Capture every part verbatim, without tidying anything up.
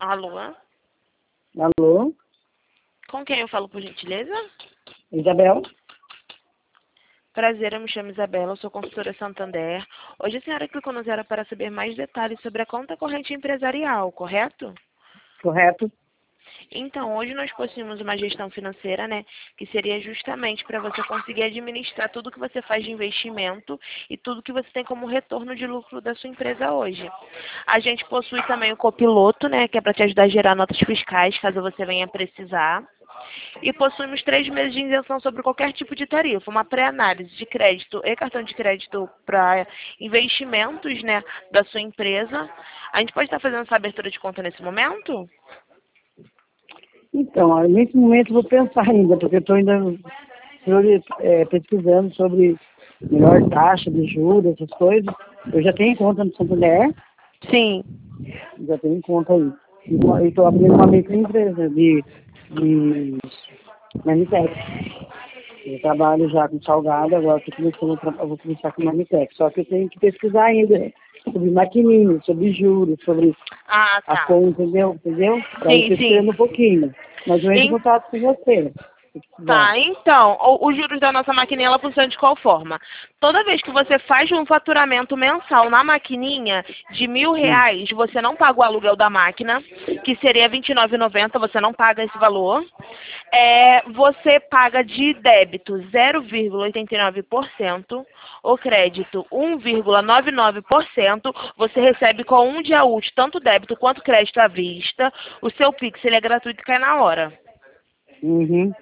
Alô? Alô? Com quem eu falo, por gentileza? Isabel? Prazer, eu me chamo Isabela, eu sou consultora Santander. Hoje a senhora clicou no zero para saber mais detalhes sobre a conta corrente empresarial, correto? Correto? Então, hoje nós possuímos uma gestão financeira, né, que seria justamente para você conseguir administrar tudo que você faz de investimento e tudo que você tem como retorno de lucro da sua empresa hoje. A gente possui também o copiloto, né, que é para te ajudar a gerar notas fiscais, caso você venha precisar. E possuímos três meses de isenção sobre qualquer tipo de tarifa, uma pré-análise de crédito e cartão de crédito para investimentos, né, da sua empresa. A gente pode estar fazendo essa abertura de conta nesse momento? Então, ó, nesse momento eu vou pensar ainda, porque eu estou ainda sobre, é, pesquisando sobre melhor taxa de juros, essas coisas. Eu já tenho conta no Santander, Sim. já tenho conta aí. E estou abrindo uma microempresa de, de Manitex. Eu trabalho já com salgado, agora estou começando a tra- eu vou começar com Manitex. Só que eu tenho que pesquisar ainda sobre maquininha, sobre juros, sobre Ah, a tá. conta, entendeu? Entendeu? Para ir Sim, sim. pesquisando um pouquinho. Mas eu entro em Em- contato com você, se precisar. Tá, então, o- os juros da nossa maquininha, ela funciona de qual forma? Toda vez que você faz um faturamento mensal na maquininha de mil Hum. reais, você não paga o aluguel da máquina, que seria vinte e nove reais e noventa centavos, você não paga esse valor. É, você paga de débito zero vírgula oitenta e nove por cento, o crédito um vírgula noventa e nove por cento, você recebe com um dia útil, tanto débito quanto crédito à vista. O seu Pix, ele é gratuito e cai na hora. Uhum.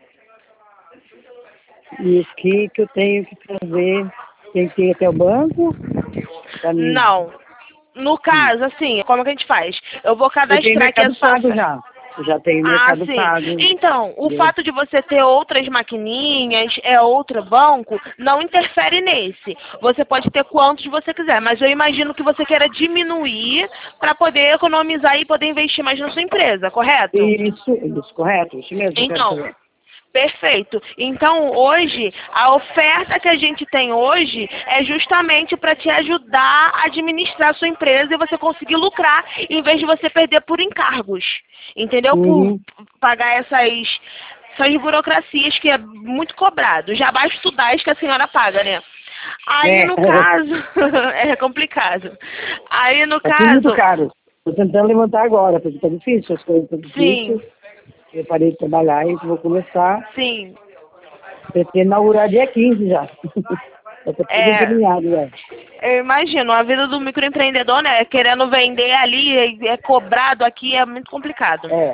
E o que, que eu tenho que fazer? Tem que ir até o banco? Pra mim. Não. No Hum. caso, assim, como que a gente faz? Eu vou Eu tenho cadastrar aqui a Mercado sua... Pago já. Eu já tenho Ah, Mercado sim. Pago. Então, o Entendeu? fato de você ter outras maquininhas, é outro banco, não interfere nesse. Você pode ter quantos você quiser, mas eu imagino que você queira diminuir para poder economizar e poder investir mais na sua empresa, correto? Isso, isso, correto. Isso mesmo que eu quero Então, fazer. perfeito. Então, hoje, a oferta que a gente tem hoje é justamente para te ajudar a administrar a sua empresa e você conseguir lucrar, em vez de você perder por encargos. Entendeu? Por Uhum. pagar essas, essas burocracias que é muito cobrado. Já basta estudar as que a senhora paga, né? Aí, É, no caso, é complicado. Aí, no tá tudo muito caso, caro. Estou tentando levantar agora, porque tá difícil, as coisas estão sim, difíceis. Eu parei de trabalhar e vou começar. sim. Pretendo inaugurar dia quinze já. Já tá tudo É, encaminhado já. eu imagino, a vida do microempreendedor, né? Querendo vender ali, é é cobrado aqui, é muito complicado. É,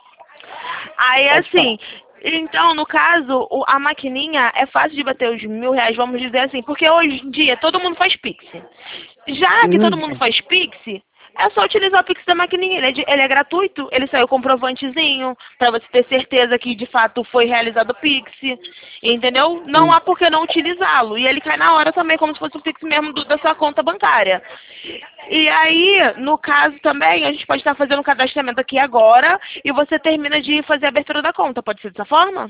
Aí, pode falar. assim, então, no caso, o- a maquininha é fácil de bater os mil reais, vamos dizer assim, porque hoje em dia todo mundo faz Pix. Já que todo Uhum. mundo faz Pix, é só utilizar o Pix da maquininha. Ele é, de- ele é gratuito, ele saiu comprovantezinho, para você ter certeza que de fato foi realizado o Pix. Entendeu? Não Hum. há por que não utilizá-lo. E ele cai na hora também, como se fosse o Pix mesmo do- da sua conta bancária. E aí, no caso também, a gente pode estar fazendo o cadastramento aqui agora e você termina de fazer a abertura da conta. Pode ser dessa forma?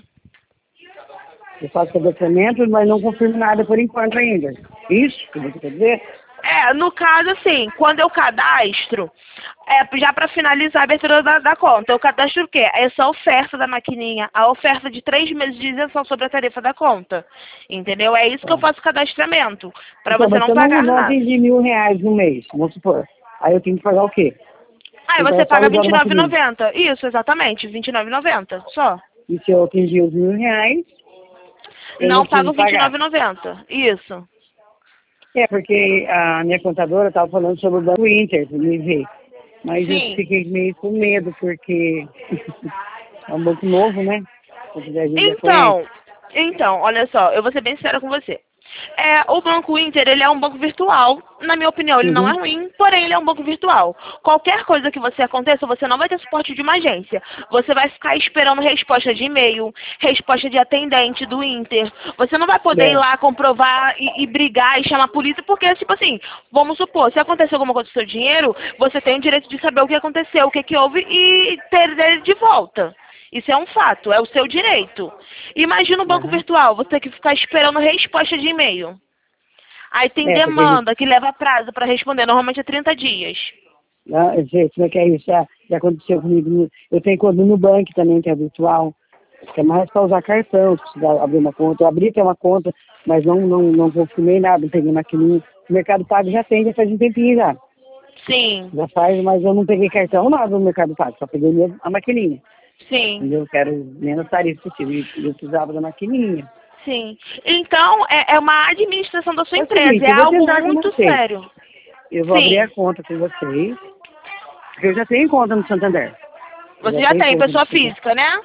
Eu faço cadastramento, mas não confirmo nada por enquanto ainda. Isso que você quer dizer? É, no caso, assim, quando eu cadastro, é já para finalizar a abertura da, da conta, eu cadastro o quê? Essa oferta da maquininha, a oferta de três meses de isenção sobre a tarifa da conta. Entendeu? É isso que eu Tá. faço o cadastramento, para Então, você mas se não eu não, pagar não nada. atingir mil reais no mês, vamos supor, aí eu tenho que pagar o quê? Aí Então você é só paga alugar vinte a e nove reais e maquininha. noventa centavos. Isso, exatamente, vinte e nove reais e noventa centavos, só. E se eu atingir os mil reais, eu não Não preciso pago vinte e nove pagar. reais e noventa centavos. Isso. É, porque a minha contadora estava falando sobre o Banco Inter, pra me ver. Mas eu Sim. fiquei meio com medo, porque é um banco novo, né? A gente já conhece. Então, então, olha só, eu vou ser bem sincera com você. É, o Banco Inter, ele é um banco virtual. Na minha opinião, ele não é Uhum. ruim, porém ele é um banco virtual. Qualquer coisa que você aconteça, você não vai ter suporte de uma agência. Você vai ficar esperando resposta de e-mail, resposta de atendente do Inter. Você não vai poder ir É. lá comprovar e, e brigar e chamar a polícia, porque, tipo assim, vamos supor, se acontecer alguma coisa com o seu dinheiro, você tem o direito de saber o que aconteceu, o que, que houve e ter ele de volta. Isso é um fato, é o seu direito. Imagina um banco Uhum. virtual, você tem que ficar esperando resposta de e-mail. Aí tem É, porque a gente... demanda que leva prazo para responder, normalmente é trinta dias. Ah, gente, como é que é isso? Ah, Já aconteceu comigo. Eu tenho conta no Nubank também, que é virtual. Que é mais para usar cartão, se precisar abrir uma conta. Eu abri até uma conta, mas não, não, não confirmei nada, não peguei maquininha. O Mercado Pago já tem, já faz um tempinho já. Sim. Já faz, mas eu não peguei cartão nada no Mercado Pago, só peguei mesmo a maquininha. Sim. Eu quero menos tarifa possível. E eu precisava da maquininha. Sim. Então, é, é uma administração da sua É o empresa, seguinte, é eu vou algo tentar com muito vocês. sério. Eu vou abrir Sim. a conta com vocês. Porque eu já tenho conta no Santander. Eu Você já tem, conta no pessoa Santander. física, né?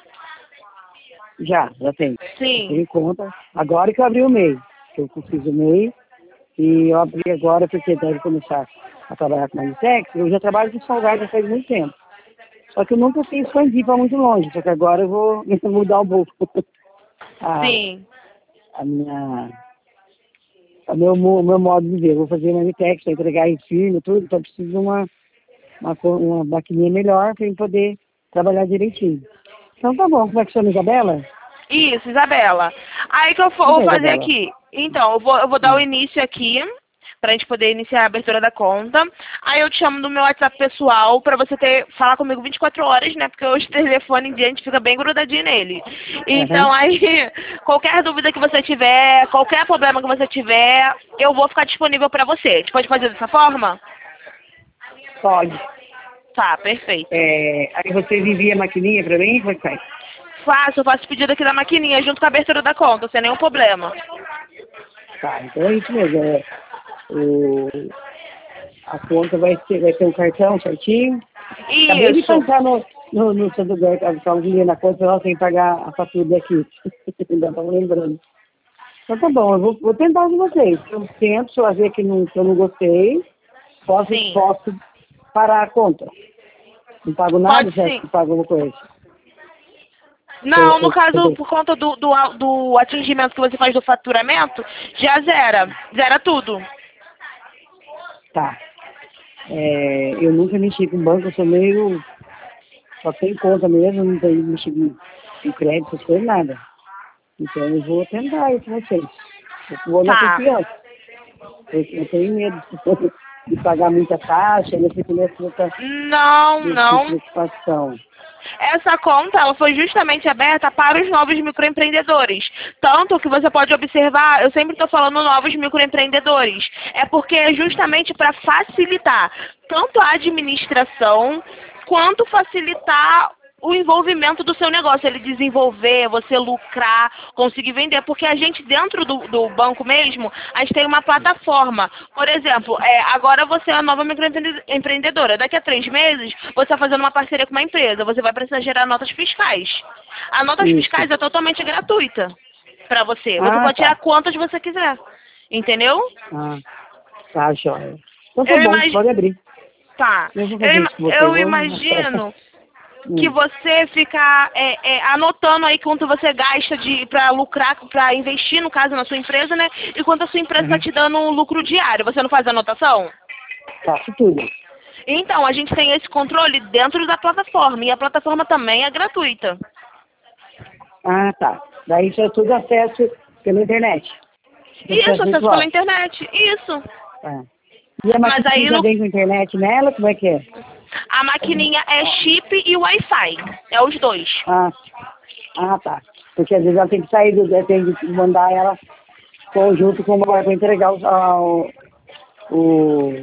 Já, já tenho. Sim. Eu tenho conta. Agora que eu abri o MEI. Que eu fiz o MEI. E eu abri agora porque deve começar a trabalhar com Manitex. Eu já trabalho com Salgado já faz muito tempo. Só que eu nunca fiz expandir para muito longe. Só que agora eu vou mudar um pouco a, Sim. a minha... O meu, mo- meu modo de ver. Eu vou fazer Manitex para entregar em firma, tudo. Então eu preciso de uma, uma, co- uma maquininha melhor para eu poder trabalhar direitinho. Então tá bom. Como é que chama, Isabela? Isso, Isabela. Aí que eu for- Então, vou fazer Isabela. aqui. Então, eu vou, eu vou dar o Hum. início aqui, pra gente poder iniciar a abertura da conta. Aí eu te chamo do meu WhatsApp pessoal pra você ter, falar comigo vinte e quatro horas, né? Porque hoje o telefone em dia a gente fica bem grudadinho nele. Então Aham. aí, qualquer dúvida que você tiver, qualquer problema que você tiver, eu vou ficar disponível pra você. A gente pode fazer dessa forma? Pode. Tá, perfeito. É, aí você envia a maquininha para mim? Como é que faz? Faço, eu faço pedido aqui da maquininha junto com a abertura da conta, sem nenhum problema. Tá, então é isso mesmo. É, o, a conta vai ter, vai ter um cartão certinho. Acabei de Isso. passar no, no, no Santo Lugar, estava um dinheiro na conta, ela tem que pagar a fatura daqui. Ainda estava lembrando. Então tá bom, eu vou, vou tentar com vocês. Eu tento, se eu ver que, não, que eu não gostei, posso, Sim. posso parar a conta. Não pago nada, Pode já sim. que pago alguma coisa. Não, Eu, no eu, caso, eu, por conta do, do, do atingimento que você faz do faturamento, já zera. Zera tudo. tá. É, eu nunca mexi com banco, eu sou meio. Só tenho conta mesmo, não tenho mexi com, com crédito, essas coisas, nada. Então eu vou tentar isso com vocês. Eu vou na Tá. confiança. Eu, eu tenho medo de pagar muita taxa, eu fico nessa Não, não. preocupação. Essa conta, ela foi justamente aberta para os novos microempreendedores. Tanto que você pode observar, eu sempre estou falando novos microempreendedores. É porque é justamente para facilitar tanto a administração, quanto facilitar o envolvimento do seu negócio, ele desenvolver, você lucrar, conseguir vender, porque a gente dentro do, do banco mesmo, a gente tem uma plataforma. Por exemplo, é, agora você é a nova microempreendedora, daqui a três meses você está fazendo uma parceria com uma empresa, você vai precisar gerar notas fiscais. A notas Isso. fiscais é totalmente gratuita para você, você Ah, pode tirar tá. quantas você quiser, entendeu? Ah, tá, joia. Então tá Eu bom, imagino... pode abrir. Tá, Eu vou eu, fazer ima- isso com você. eu Eu vou... imagino que Hum. você fica é, é, anotando aí quanto você gasta de para lucrar, para investir, no caso, na sua empresa, né? E quanto a sua empresa está Uhum. te dando um lucro diário. Você não faz anotação? Faço tudo. Então, a gente tem esse controle dentro da plataforma. E a plataforma também é gratuita. Ah, tá. Daí isso é tudo acesso pela internet. Isso, Acesso acesso virtual. pela internet. Isso. Ah. E a Mas aí maquininha já no, vem com internet nela? Como é que é? a maquininha é chip e Wi-Fi. É os dois. Ah, ah, tá. Porque às vezes ela tem que sair, do, tem que mandar ela conjunto com o para entregar o, ao- o,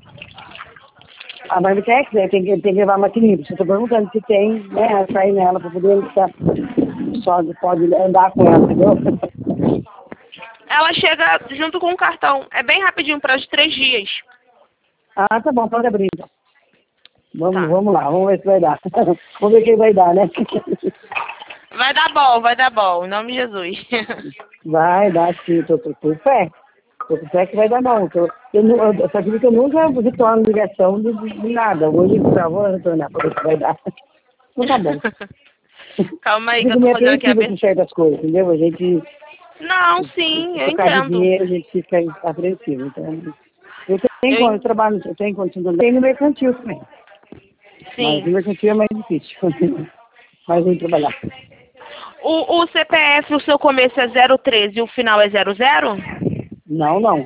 a Marmitex, né? Tem que, tem que levar a maquininha. Você está perguntando se tem, né? Sair nela para poder ficar, só pode andar com ela, entendeu? Ela chega junto com o cartão. É bem rapidinho, para os três dias. Ah, tá bom, pode abrir então. Vamos, Tá. vamos lá, vamos ver se vai dar. Vamos ver quem vai dar, né? Vai dar bom, vai dar bom. Em nome de Jesus. Vai dar sim, tô, tô, tô com fé. Tô com fé que vai dar bom. Tô, eu, nu- eu, só que eu nunca retorno ligação de, de nada. Hoje eu vou retornar para ver se vai dar. Então tá bom. Calma aí que eu Fico tô meio fazendo aqui a apreensiva com abertura. certas coisas, entendeu? A gente, Não, sim, eu por causa de entendo. dinheiro, a gente fica apreensivo. Então, eu tenho, Eu, con- eu en- trabalho, eu tenho condição também. Tenho no mercantil também. Mas sim. no mercantil é mais difícil. Mais ruim trabalhar. O, o C P F, o seu começo é zero treze e o final é zero zero? Não, não.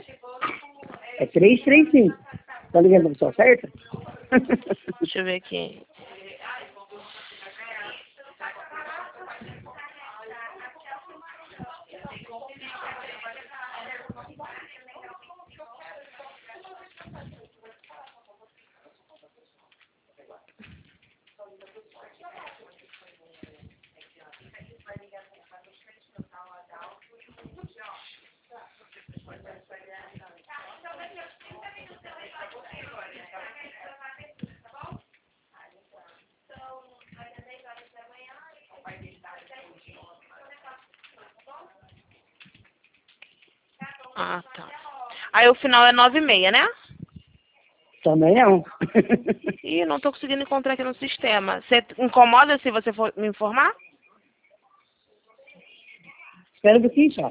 É três três cinco. Tá ligando pra pessoa certa? Deixa eu ver aqui. Ah, tá. Aí o final é nove e meia, né? Também não. Ih, não tô conseguindo encontrar aqui no sistema. Você incomoda se você for me informar? Espera um pouquinho só.